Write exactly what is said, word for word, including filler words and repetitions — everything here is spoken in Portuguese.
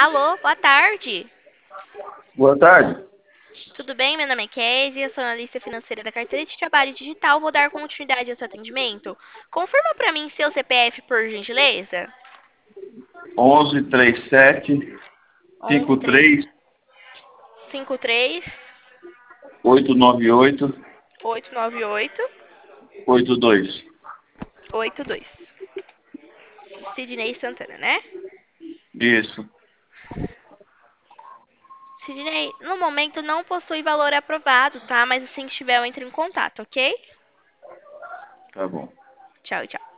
Alô, boa tarde. Boa tarde. Tudo bem? Meu nome é Kézia, eu sou analista financeira da carteira de trabalho digital. Vou dar continuidade ao seu atendimento. Confirma para mim seu C P F, por gentileza. onze, trinta e sete, onze cinquenta e três, cinquenta e três oitocentos e noventa e oito, oitocentos e noventa e oito oitenta e dois. oitenta e dois. Sidney Santana, né? Isso. Sidney, no momento não possui valor aprovado, tá? Mas assim que tiver, eu entro em contato, ok? Tá bom. Tchau, tchau.